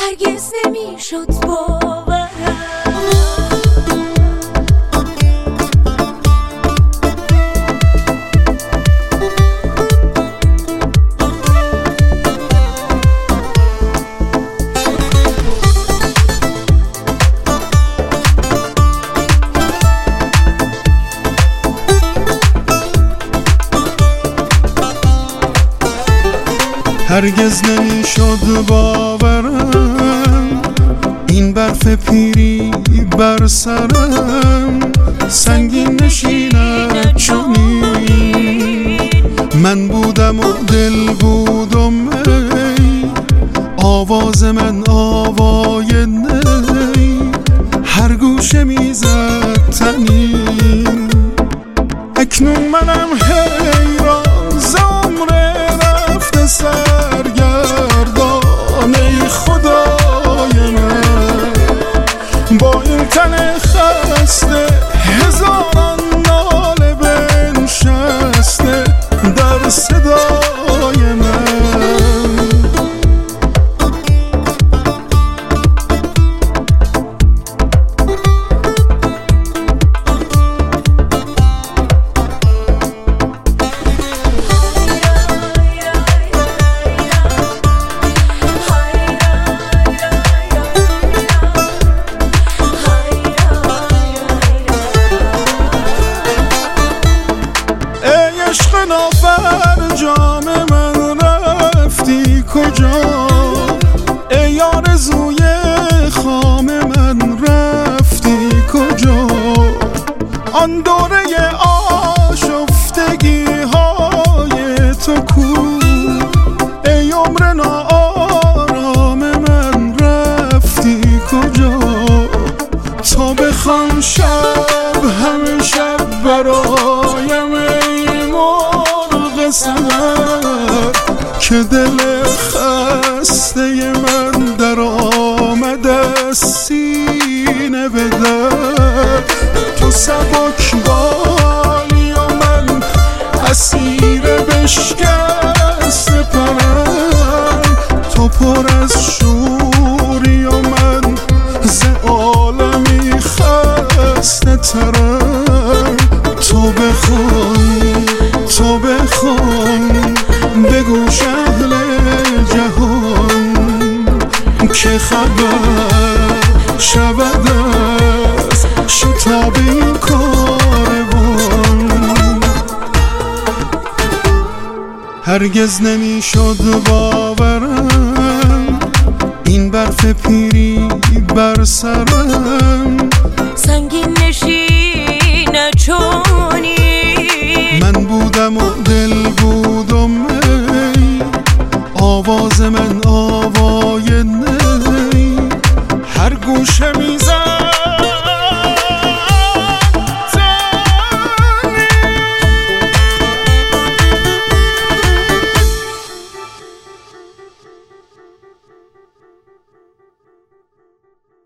هرگز نمیشد باورم. هرگز نمیشد باورم این برف پیری بر سرم سنگین نشیند چنین. من بودم و دل بودم ای آواز من آوای نی هر گوشه میزد تنین. اکنون منم حیران زمره رفته سرگردان ای خدای من با این تن خسته هزاران ناله بنشسته در صدای من. عشق نافرجام من رفتی کجا ای آرزوی خام من رفتی کجا. آن دوره آشفتگی های تو کو ای عمر ناآرام من رفتی کجا. تا بخوام شب همه شب برایم ای مرغ سحر که دل خسته من در آمد از سینه به در. تو سبک بالی و من اسیر بشکست پرم تو پر از شوری و من ز عالمی خسته ترم. تو بخون بگوش اهل جهان که خبر شود از شتاب این کاروان. هرگز نمیشد باورم این برف پیری بر سرم سنگین نشینه چونی. من بودم و دل بودم ای آواز من آوای نی هر گوشه